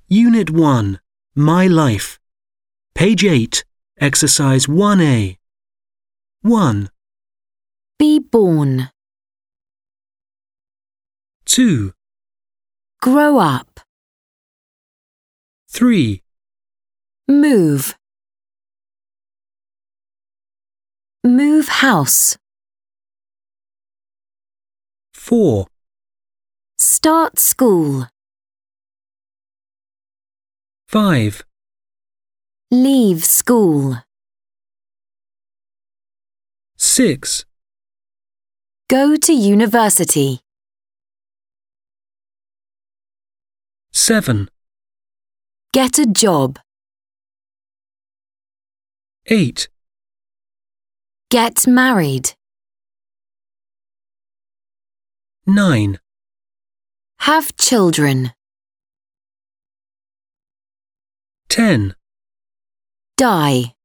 Unit 1, My Life. Page 8, Exercise 1A. 1, Be born. 2, Grow up. 3, Move. Move house. 4, Start school. 5, Leave school. 6, Go to university. 7, Get a job. 8, Get married. 9, Have children. 10. Die.